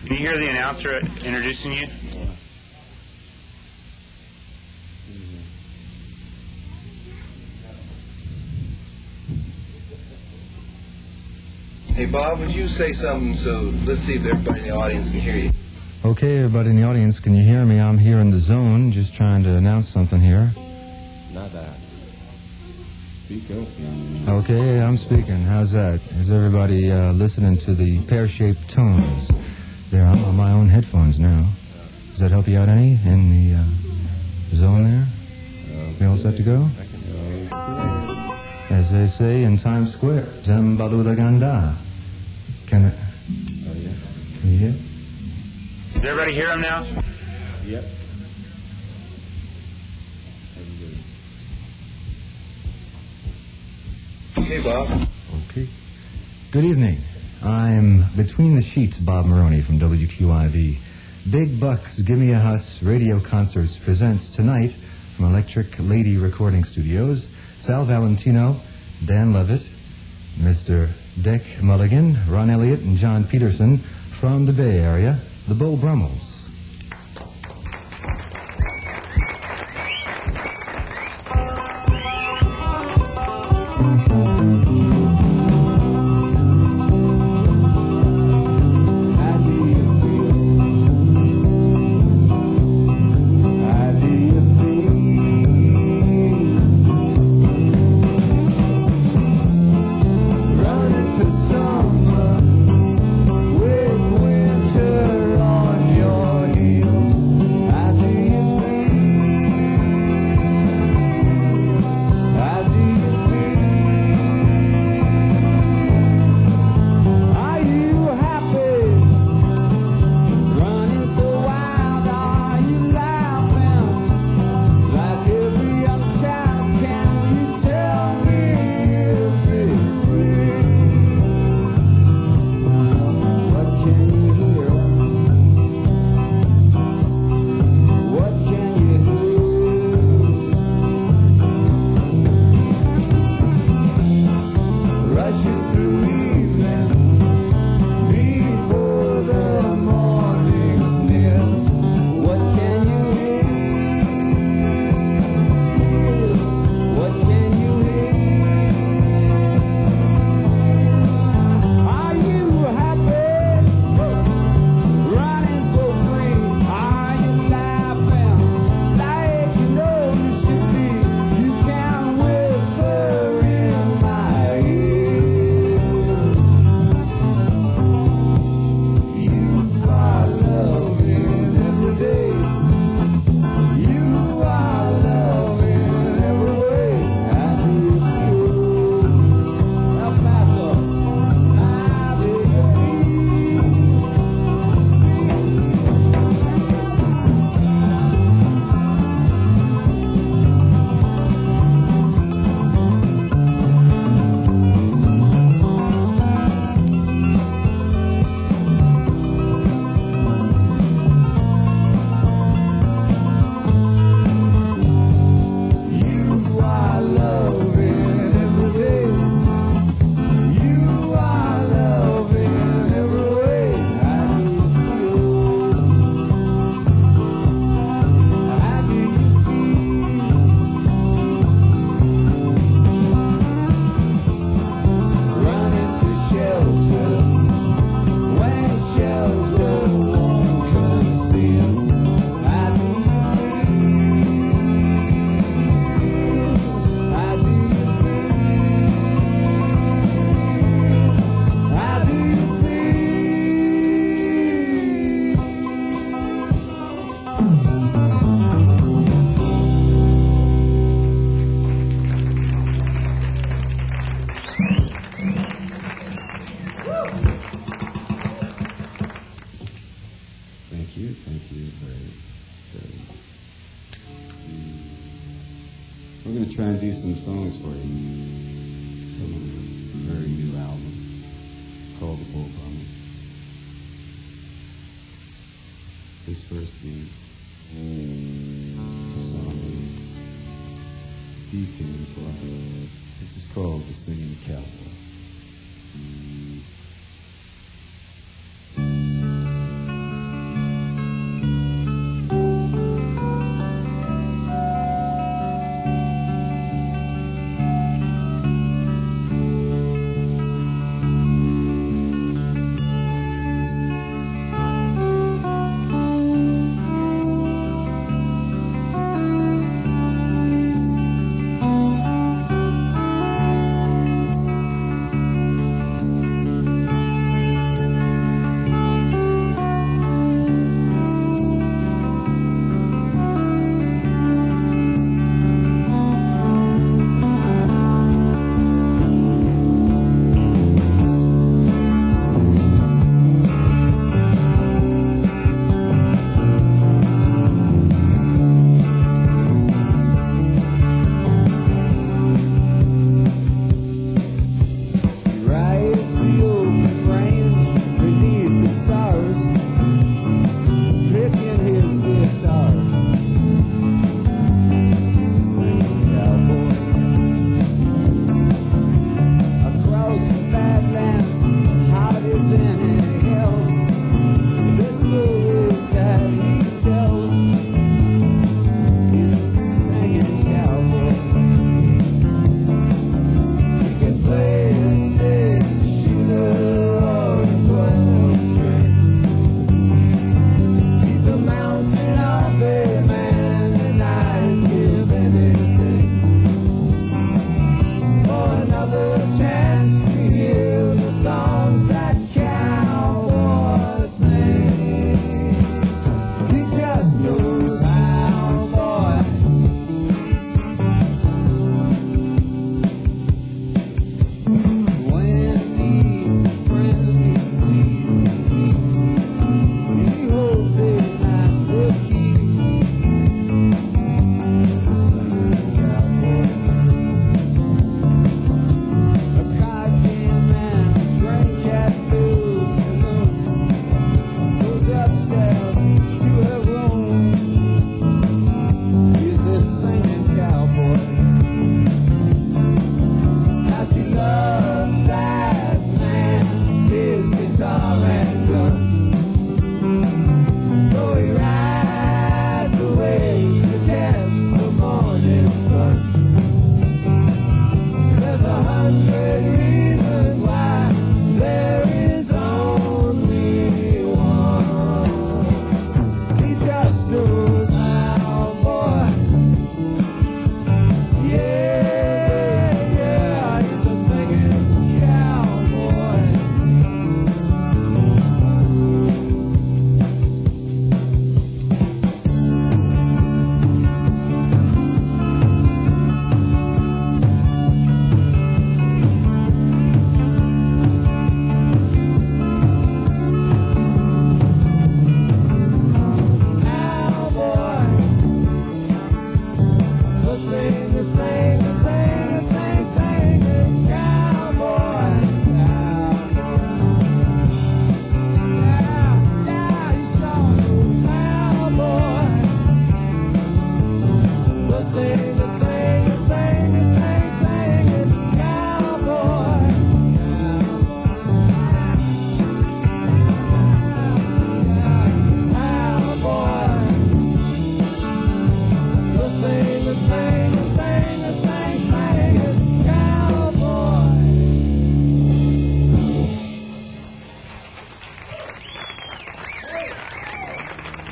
Can you hear the announcer introducing you? Hey, Bob, would you say something so let's see if everybody in the audience can hear you. Okay, everybody in the audience, can you hear me? I'm here in the zone, just trying to announce something here. Not that. Speak up. Okay, I'm speaking. How's that? Is everybody listening to the pear-shaped tones? They're on my own headphones now. Does that help you out any in the zone there? We all set to go? As they say in Times Square, Jambaluda Ganda. Can you hear? Does everybody hear him now? Yep. Hey, Bob. Okay. Good evening. I'm Between the Sheets, Bob Maroney from WQIV. Big Bucks Give Me a Huss Radio Concerts presents tonight from Electric Lady Recording Studios, Sal Valentino, Dan Levitt, Mr. Dick Mulligan, Ron Elliott, and John Peterson from the Bay Area, the Beau Brummels. We're going to try and do some songs for you from a very new album called The Beau Brummels. This first being a song D-tune club. This is called The Singing Cowboy.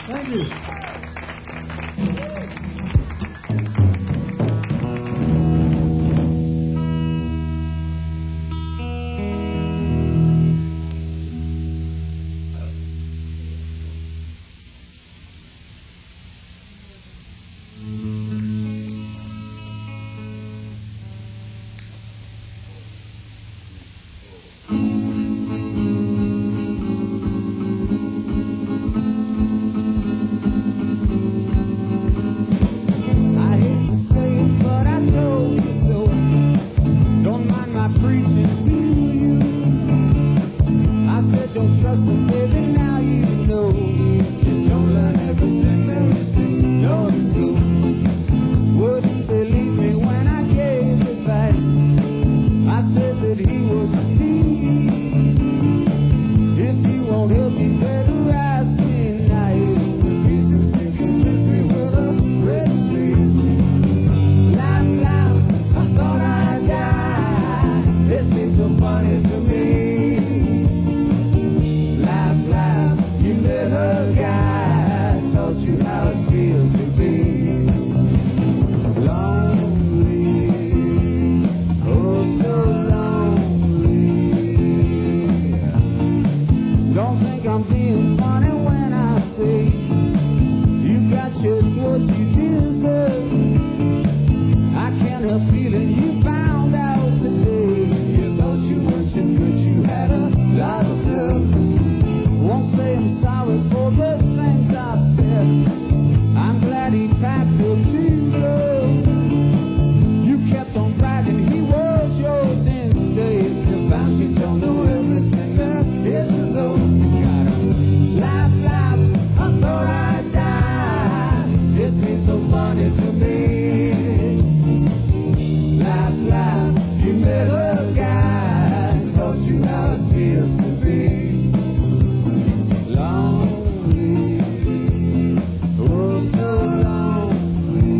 Thank you. I hate to say it, but I told you so. Don't mind my preaching to you. I said don't trust them, baby, now you know. You don't learn everything there is to know in school. Wouldn't believe me when I gave advice. I said that he was a teen. If you won't help me, better ask me nice. The reason sinking fills me with a red wave. Laugh, laugh, I thought I'd die. This seems so funny to me. Laugh, laugh, you met a guy. Taught you how it feels to be lonely. Oh, so lonely. Don't think I'm being funny when I say you got just what you deserve. I can't help feeling you found out today. You thought you weren't too good, you had a lot of love. Won't say I'm sorry for the things I've said. I'm glad he packed up to love. You kept on bragging he was yours instead. You found you don't know everything there is to know. You gotta laugh, laugh, I thought I'd die. This seems so funny to me. Laugh, laugh, you met a guy. Taught you how it feels to be lonely. Oh, so lonely.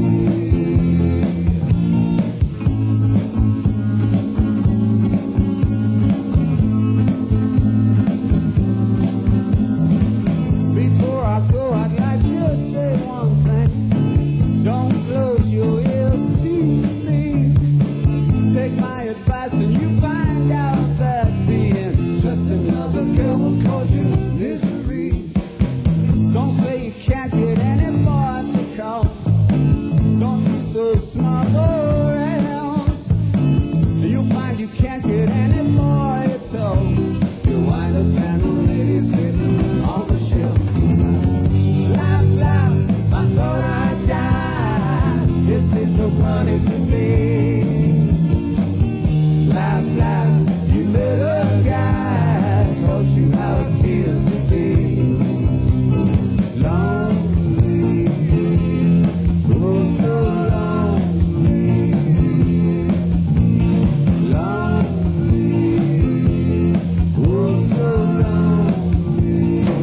Before I go, I'd like to say one thing. Don't close your ears to me. Take my advice and you find out that being just another girl will cause you misery. Don't say you can't get any more to call. Don't be so smart or else you'll find you can't get any more at all. You'll wind up an old lady sitting on the shelf. Laugh, laugh, I thought I'd die. This is so funny to me. Laugh, laugh, you met a guy. Taught you how it feels to be lonely. Oh, so lonely. Lonely. Oh, so lonely.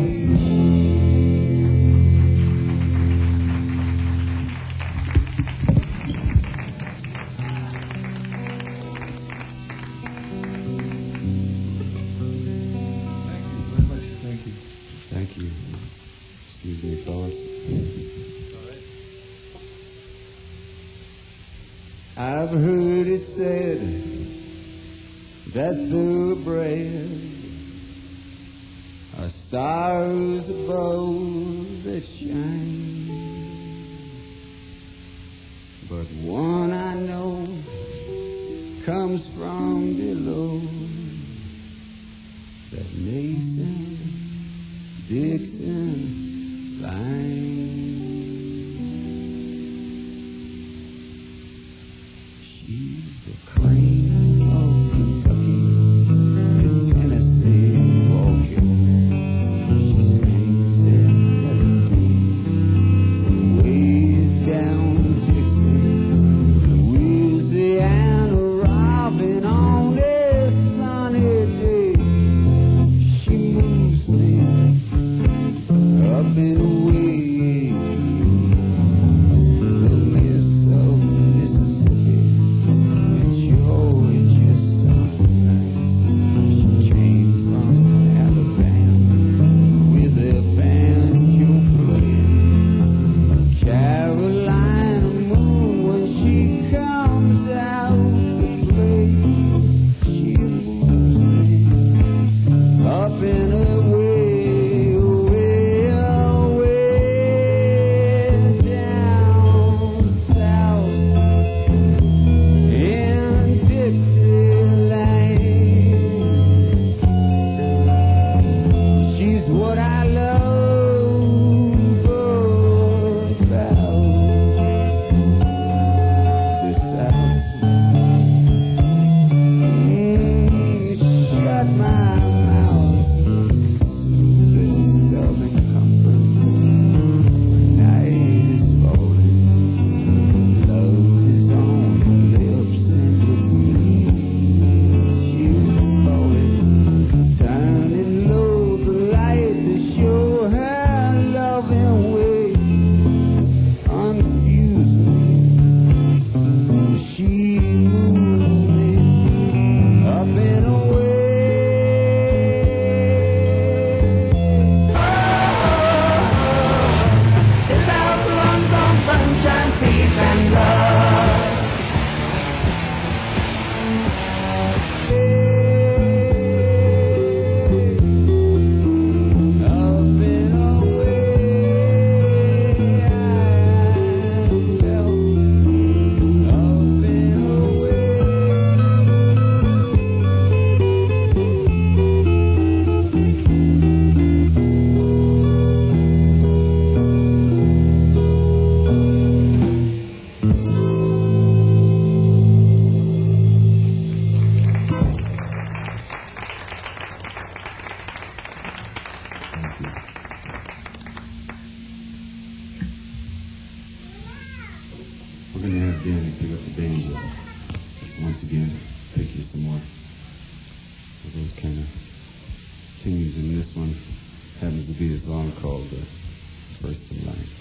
Thank you. Excuse me, fellas. I've heard it said that thoroughbred are stars above that shine, but one I know comes from below that Mason Dixon line. She's the cream of Kentucky and Tennessee walking. She sings that melody from way down Dixon, Louisiana, robin on a sunny day. She moves me up and away. back in and pick up the banjo. Once again, pick you some more of those kind of tunes, and this one happens to be a song called First in Line.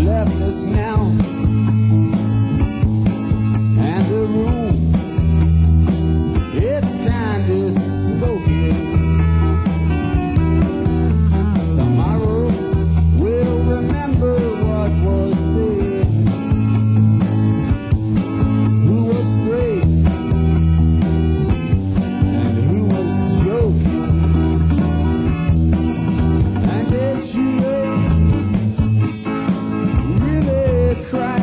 left us now, and the room, it's kinda smoky. Tomorrow we'll remember what was said, who was straight and who was joking, and did you really cry?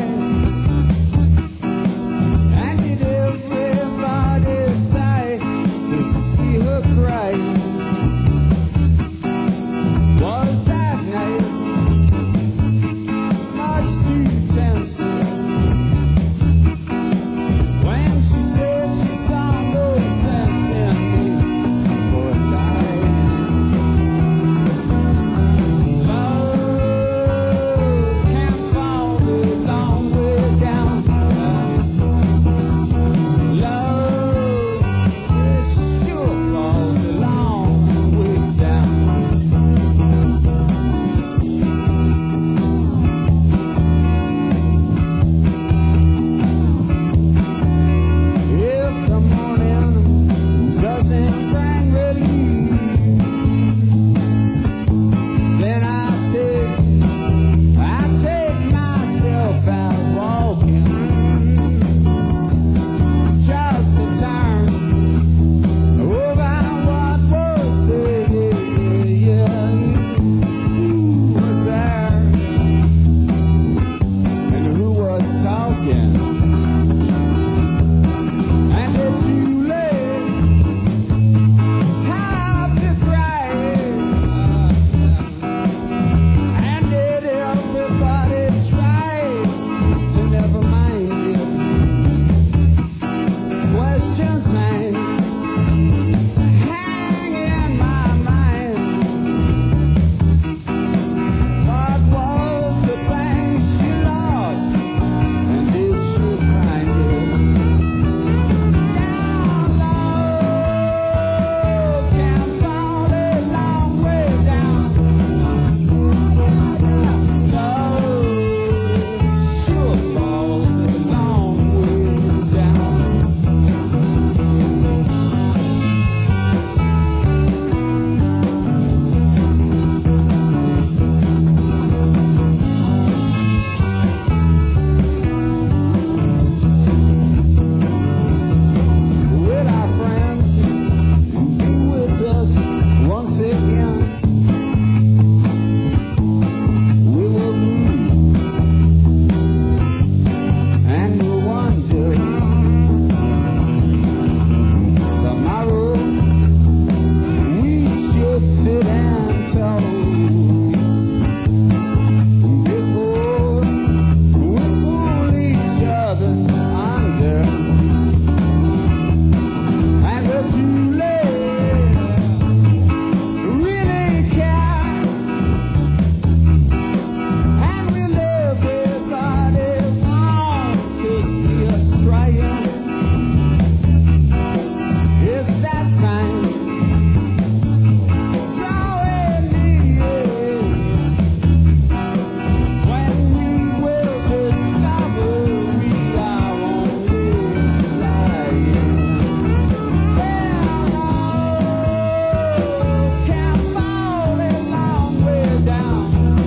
And did everybody sigh to see her cry? Was that night much too tense when she said she saw no sense in me for a night? Love can't fall a long way down. Love sure falls a long way down. If the morning doesn't bring relief, then I take myself out walking, just to turn over what was said. Yeah, who was there and who was talking? And did you have to cry? And did everybody try to never mind you? Questions hang in my mind. What was the thing she lost? And did she find it? Down low, can't fall a long way down. Low, sure falls a long way down. Will our friends be with us once again? We will move and we'll wonder. Tomorrow we should sit and talk before we pull each other under. And that you really care, and will everybody want to see us triumph? It's that time, drawing near, when we will discover we are only lying. Can't fall a long way down.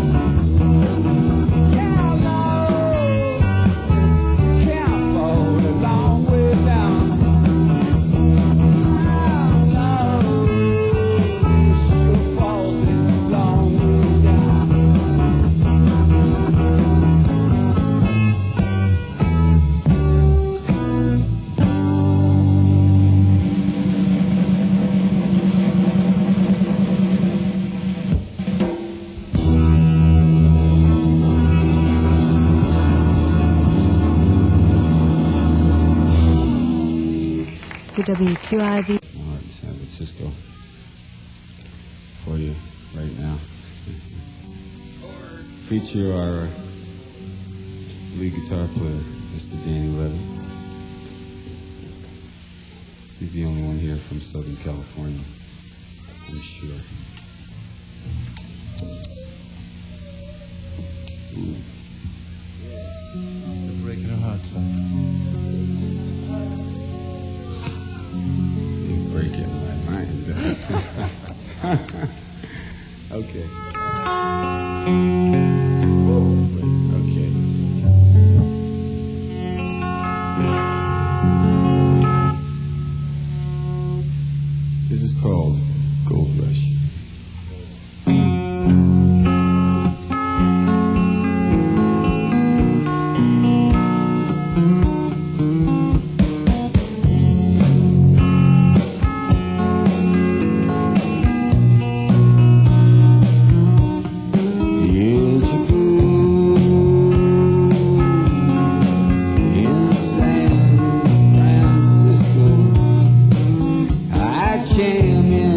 Can't fall a long way down. Sure falls a long way down. The WQIV. Martin, San Francisco, for you right now. Feature our lead guitar player, Mr. Danny Levy. He's the only one here from Southern California, I'm sure. Ooh. They're breaking our hearts out. You're breaking my mind. Okay. Okay. This is called Gold Rush. Years ago in San Francisco, I came in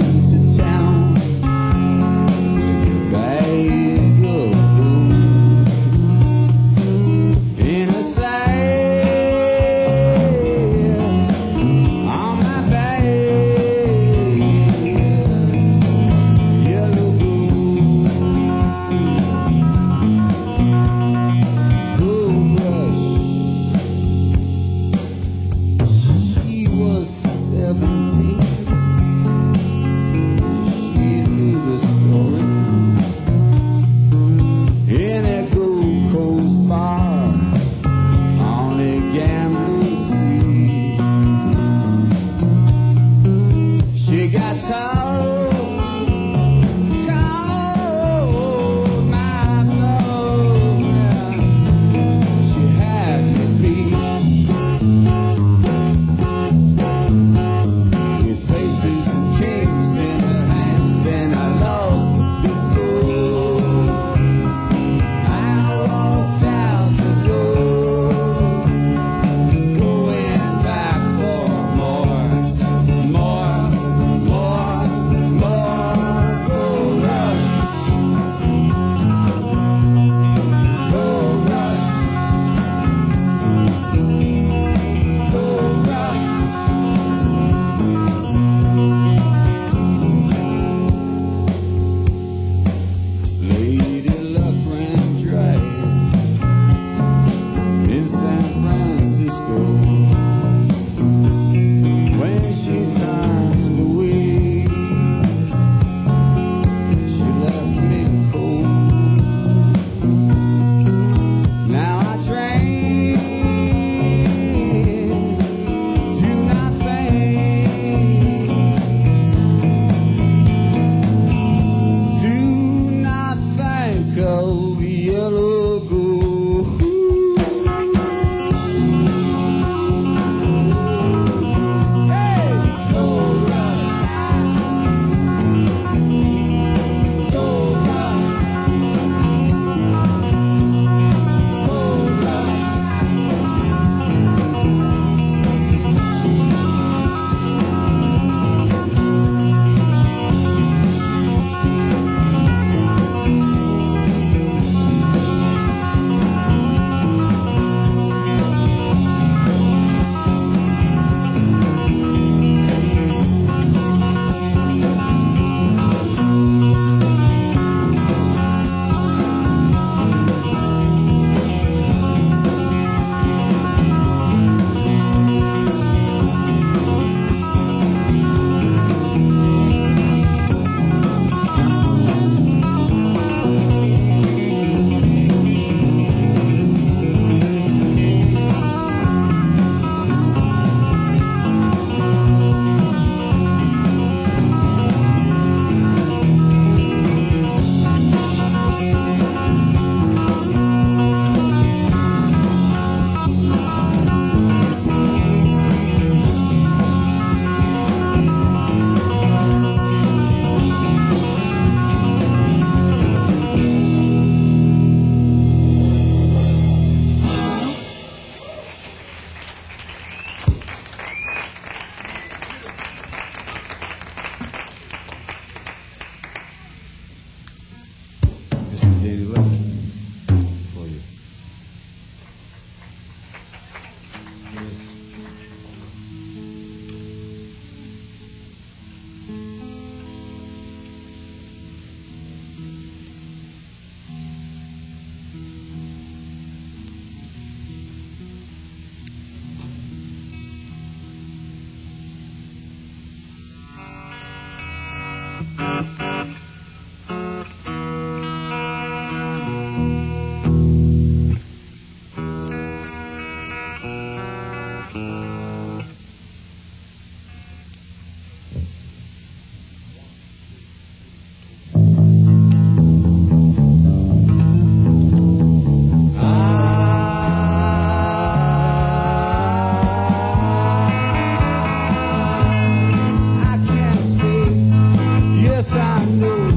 I can't stay. Yes, I know.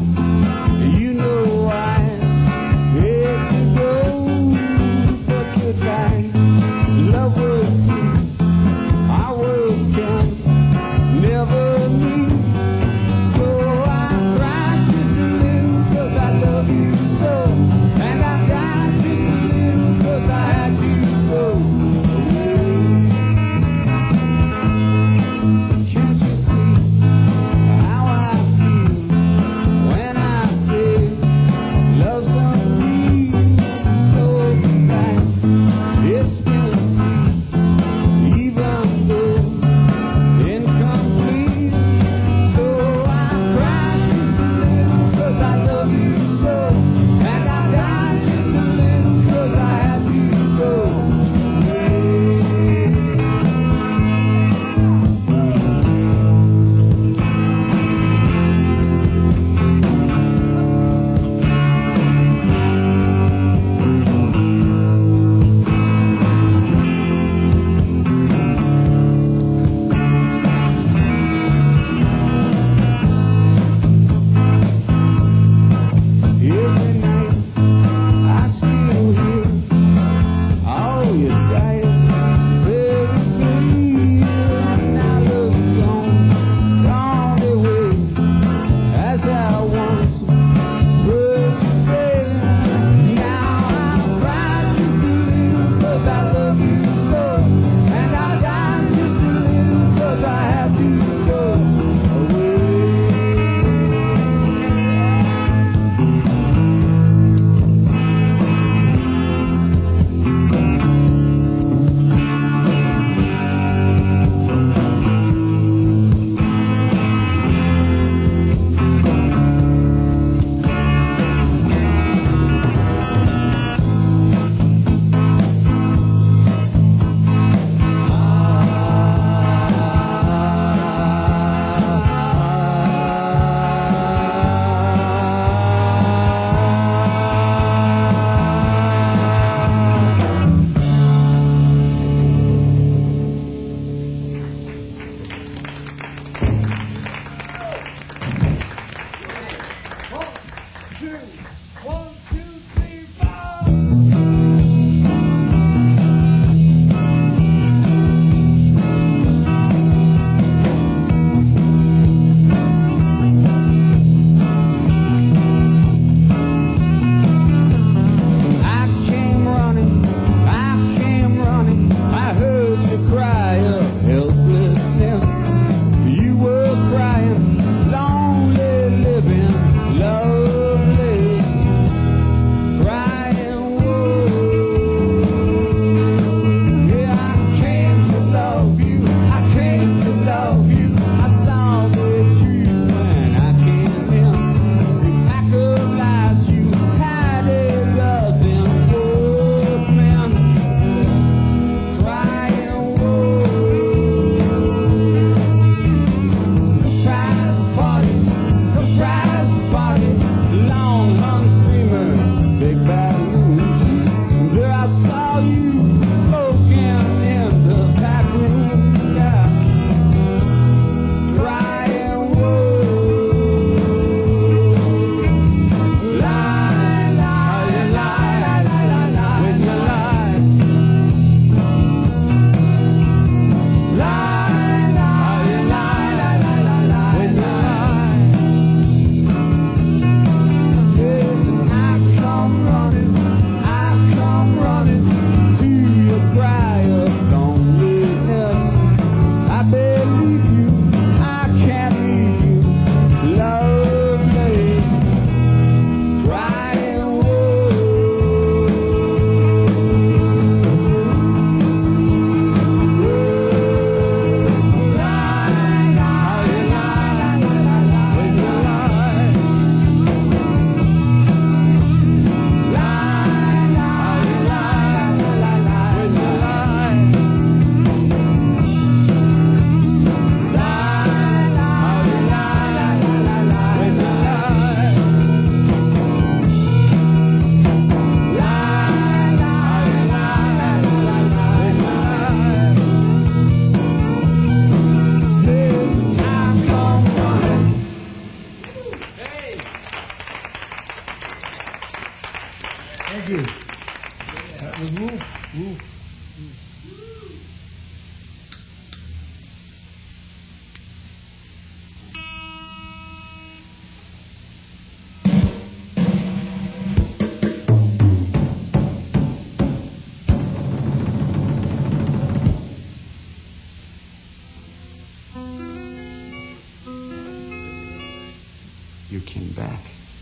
you. That was Wolf. You came back.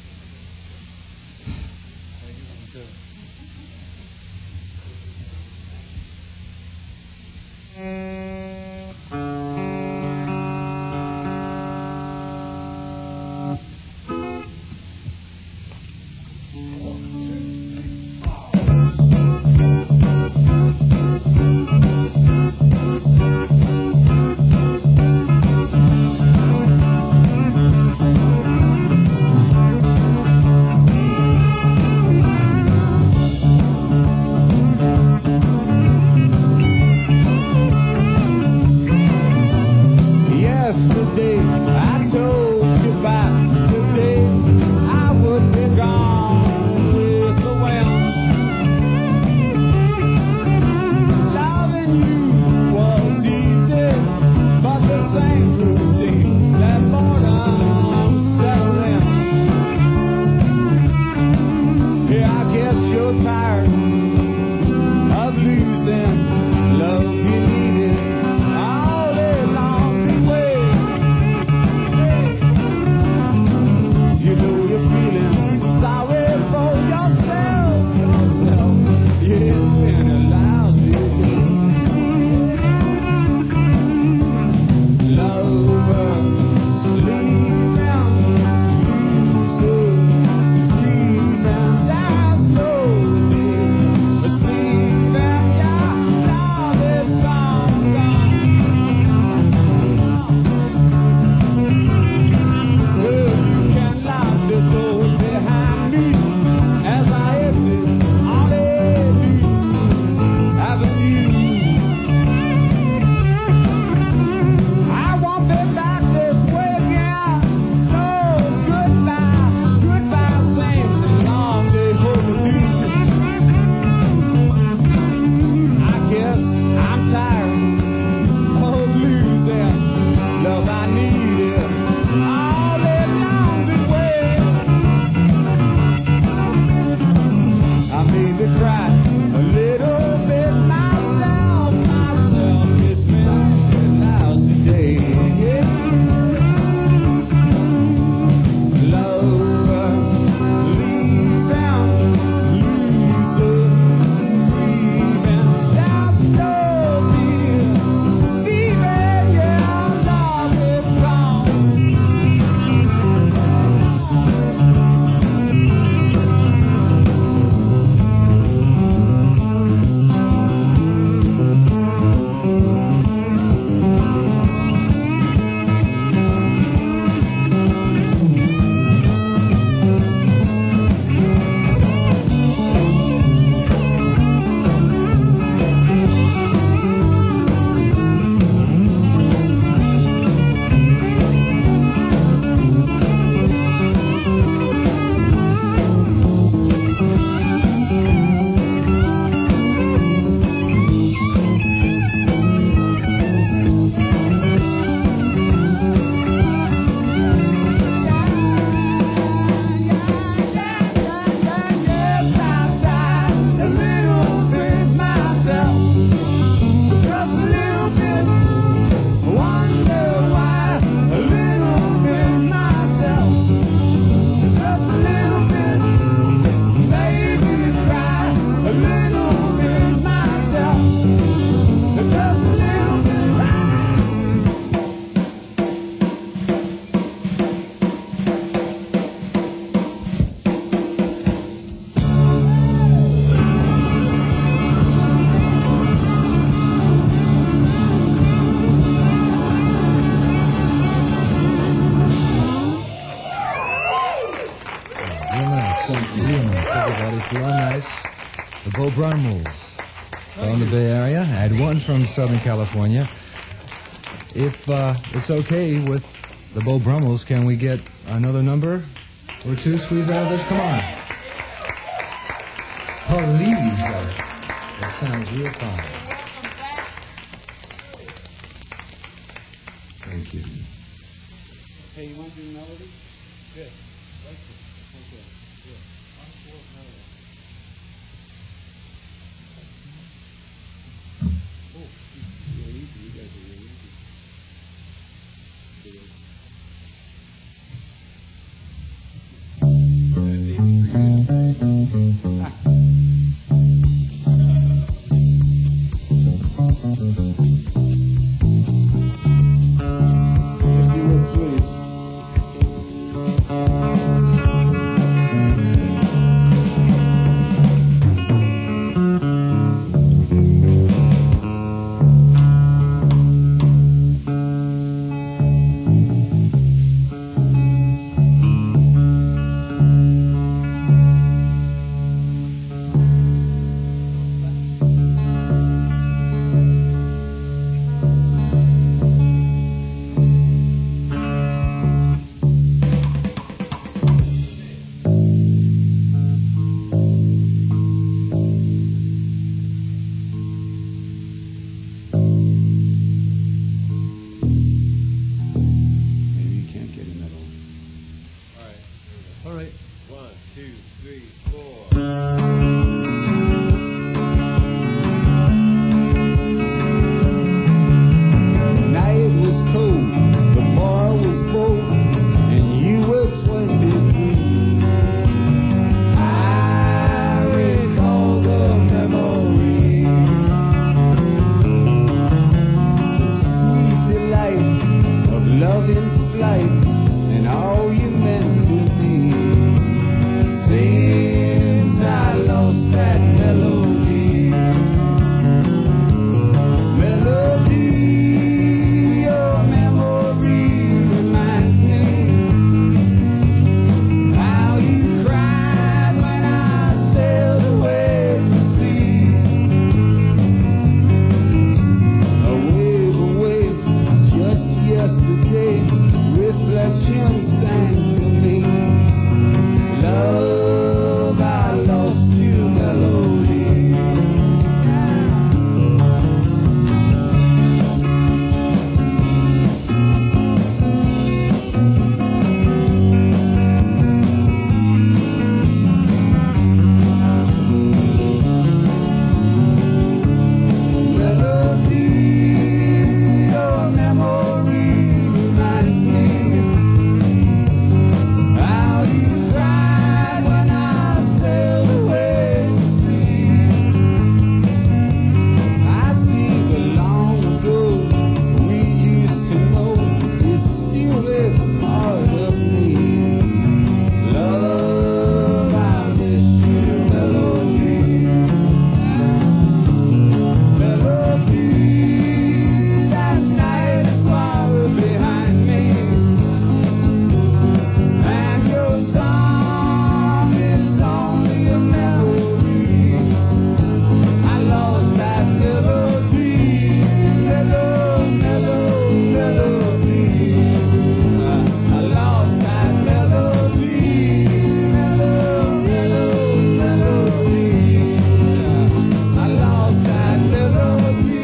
The Beau Brummels from the Bay Area. I had one from Southern California. If it's okay with the Beau Brummels, can we get another number or two squeezed out of this? Come on. Oh, leaves. That sounds real fine. Thank you. Hey, you want to do melody? Good. Like this. Okay. Good. Encore melody. Oh, you're easy. You guys are really easy. Good. If you would, please. Maybe you can't get in that all. All right. 1, 2, 3, 4. Night was cold, the bar was full, and you were 23. I recall the memory, the sweet delight of love in flight, and all you meant to me. Since I lost that melody, your memory reminds me how you cried when I sailed away to sea. A wave, just yesterday, reflection sang to me. Love, I lost you, melody. Your memory reminds me how you cried when I sailed away to sea. I see the long ago we used to know is still a part of me. Love, I miss you, melody. Melody, that night is far behind me, and your song is only a memory. I lost that melody, melody. I lost that melody, melody. I lost that melody,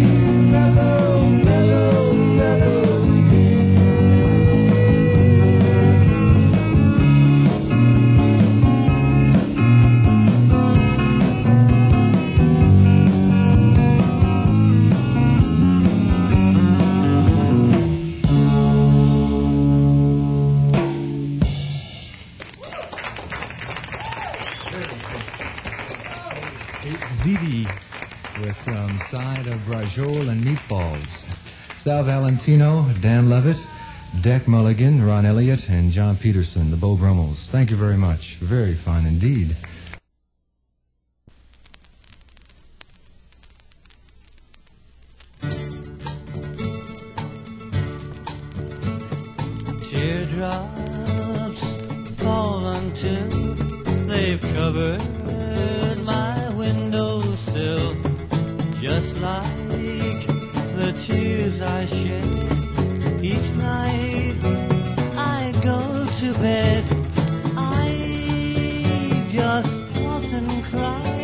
Ziti with some side of brajol and meatballs. Sal Valentino, Dan Levitt, Deck Mulligan, Ron Elliott, and John Peterson, the Beau Brummels. Thank you very much. Very fine indeed. Teardrops fall until they've covered my windowsill, just like the tears I shed each night I go to bed. I just toss and cry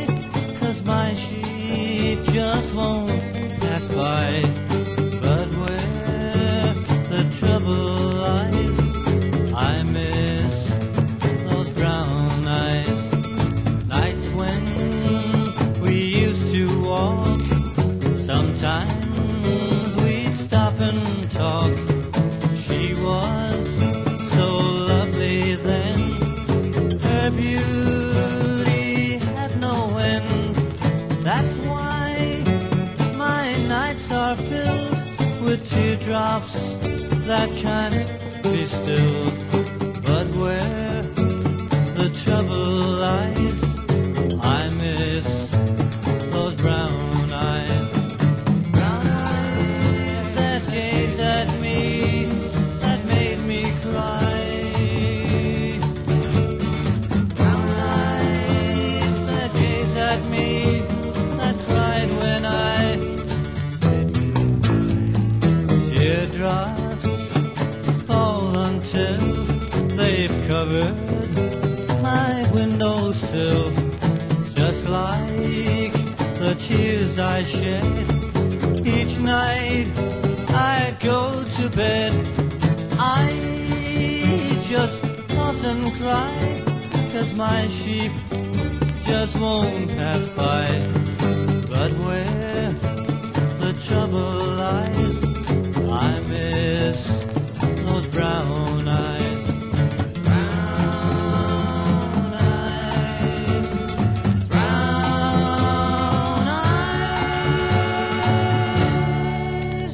teardrops that can't be stilled. But where the trouble lies, I miss those brown eyes. Brown eyes that gaze at me, that made me cry. Brown eyes that gaze at me, that cried when I said goodbye. Teardrops fall until they've covered my windowsill, just like the tears I shed each night I go to bed. I just toss and cry, 'cause my sheep just won't pass by. But where the trouble lies, I miss those brown eyes. Brown eyes, brown eyes.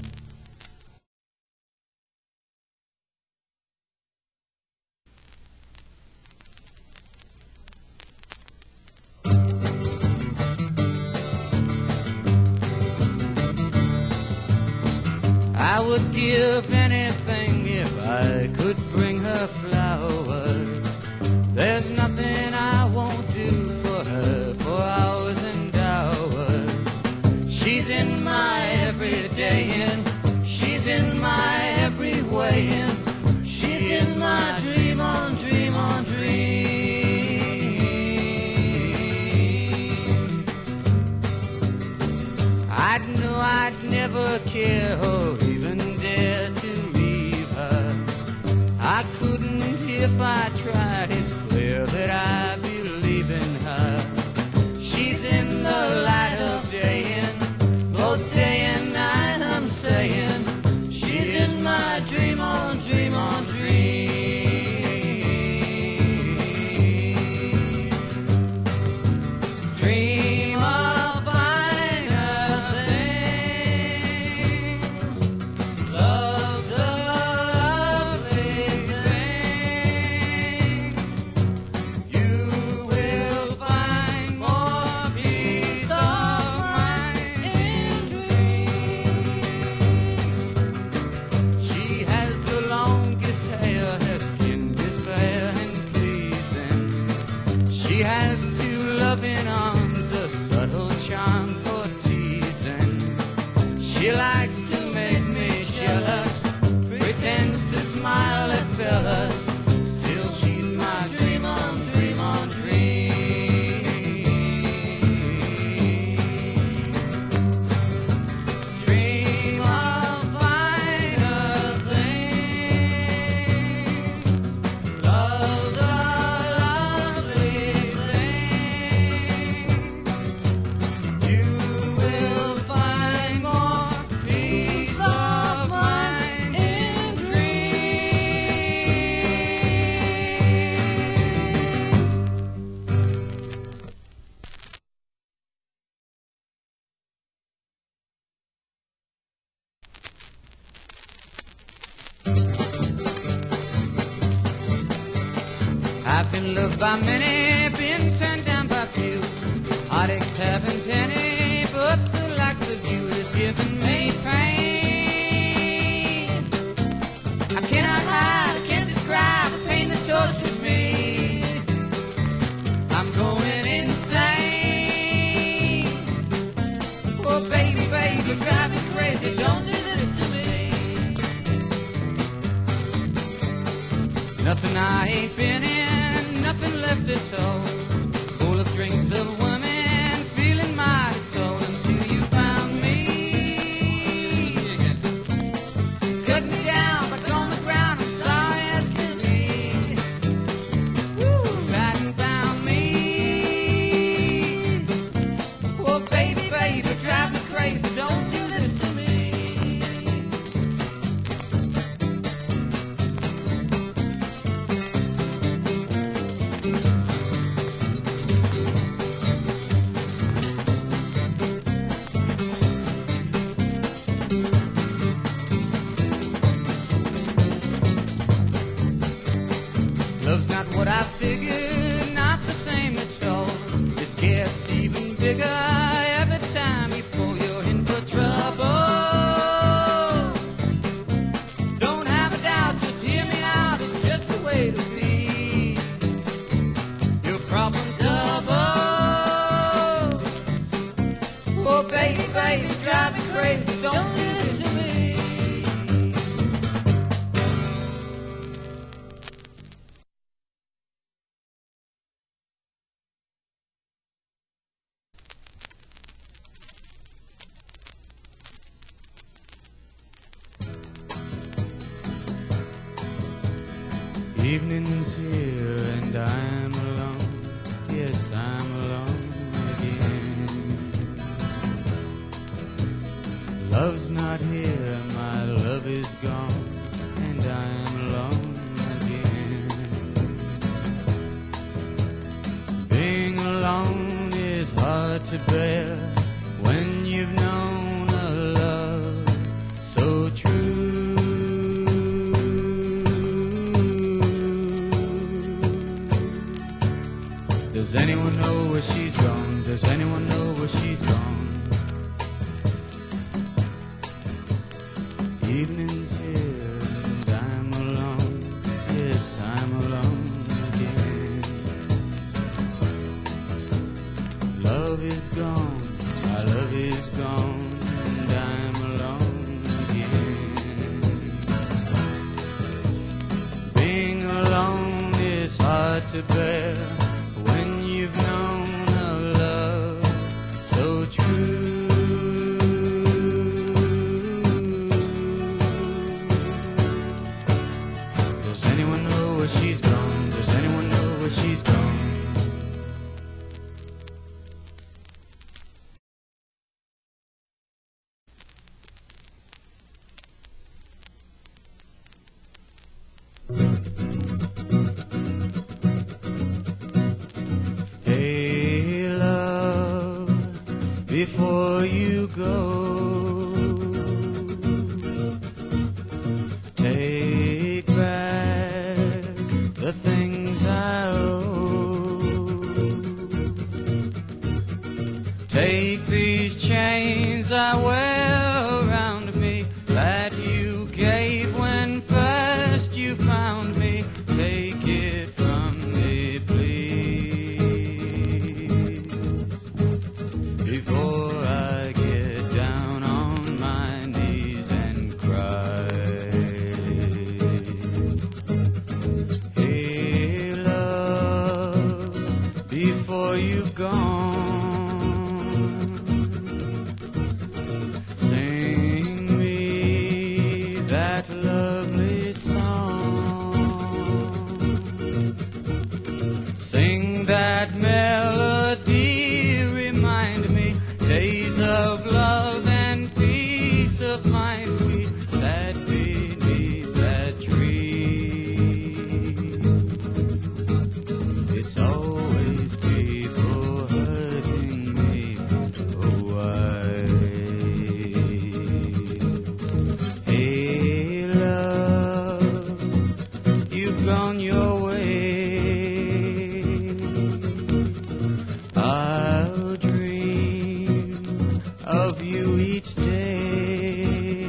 I would give anything if I could bring her flowers. There's nothing I won't do for her for hours and hours. She's in my everyday and she's in my every way and she's in my dream on dream on dream. I'd know I'd never care or even dare to leave her. I couldn't if I tried, it's clear that I believe in her. She's in the light of day and both day and night I'm saying she's in my dream on dream on dream. Dream of finer things, love the lovely things. You will find more peace of mind in dreams. She has the longest hair, her skin is fair and pleasing. She has two loving arms, a subtle charm for teasing. She likes to make me jealous, pretends to smile at fellas. Still she's my dream on dream on dream. Dream of finer things, love the lovely things. You will find more peace of mind in dreams. I've been loved by many, been turned down by few. Heartaches haven't any, but the likes of you has given me pain. I cannot hide, I can't describe the pain that tortures me. I'm going insane. Oh baby, baby, drive me crazy, don't do this to me. Nothing I ain't been in, nothing left at all. Full of drinks of women, feeling mighty tall until you found me. Cut me down, back on the ground, I'm sorry as can be. Woo, hadn't found me. Oh baby, baby, drive me crazy, don't do this to me. trigger every time you pull, you're in for trouble. Don't have a doubt, just hear me out, it's just the way to be. Your problem's double. Oh, baby, baby, drive me crazy, don't listen to me. Evening's here and I'm alone. Yes, I'm alone again. Love's not here, my love is gone, and I'm alone again. Being alone is hard to bear when you've known a love so true. Does anyone know where she's gone? Does anyone know where she's gone? Evening's here and I'm alone. Yes, I'm alone again. Love is gone, my love is gone, and I'm alone again. Being alone is hard to bear when you've known a love so true. Does anyone know where she's gone? Does anyone know where she's gone? Hey, love, before you go, take back the things I owe. Take these chains I wear around me that you gave when first you found me. Take it from me, please, before I get down on my knees and cry. Hey, love, before you've gone, sing me that lovely song. Sing that melody, remind me days of love and peace of mind. We sat beneath that tree. It's always people hurting me. Oh, why? Hey, love, you've gone your way. I'll dream of you each day.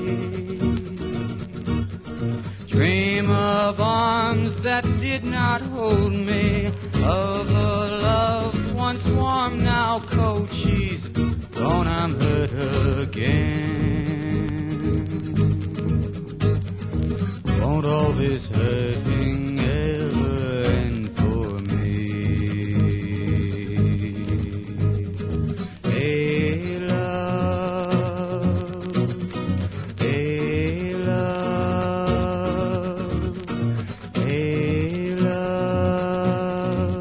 Dream of arms that did not hold me, of a love once warm, now cold. She's gone, I'm hurt again. Won't all this hurting ever end for me? Hey, love, hey, love, hey, love.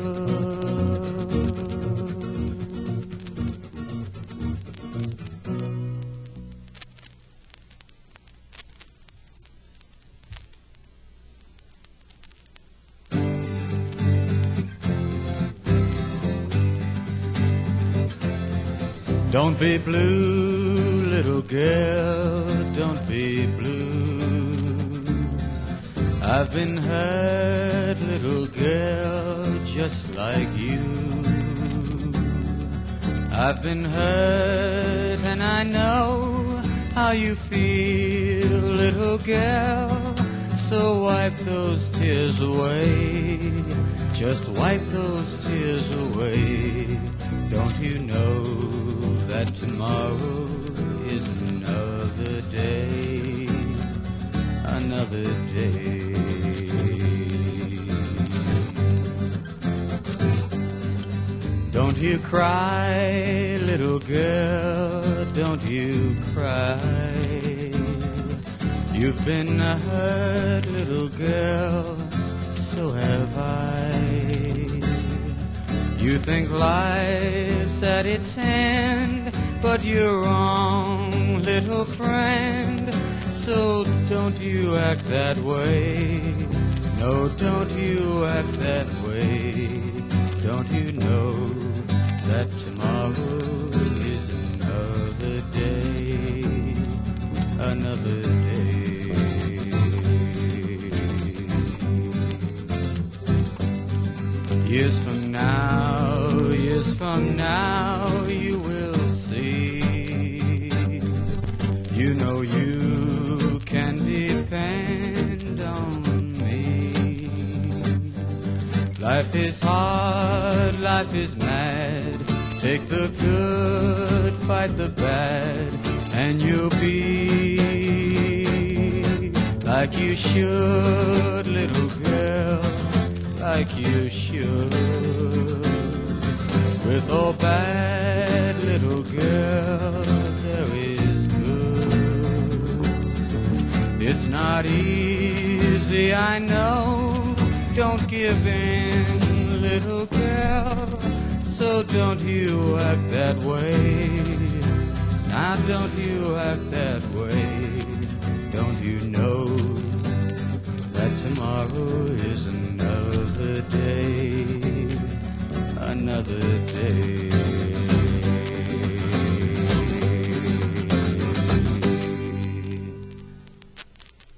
Don't be blue, little girl, don't be blue. I've been hurt, little girl, just like you. I've been hurt and I know how you feel, little girl. So wipe those tears away. Just wipe those tears away. Don't you know that tomorrow is another day, another day. Don't you cry, little girl, don't you cry. You've been hurt, little girl, so have I. You think life's at its end, but you're wrong, little friend. So don't you act that way. No, don't you act that way. Don't you know that tomorrow is another day, another day. Years from now, you will see. You know you can depend on me. Life is hard, life is mad. Take the good, fight the bad, and you'll be like you should, little girl, like you should. With all bad, little girl, there is good. It's not easy, I know. Don't give in, little girl. So don't you act that way. Now don't you act that way. Don't you know that tomorrow is another day, another day.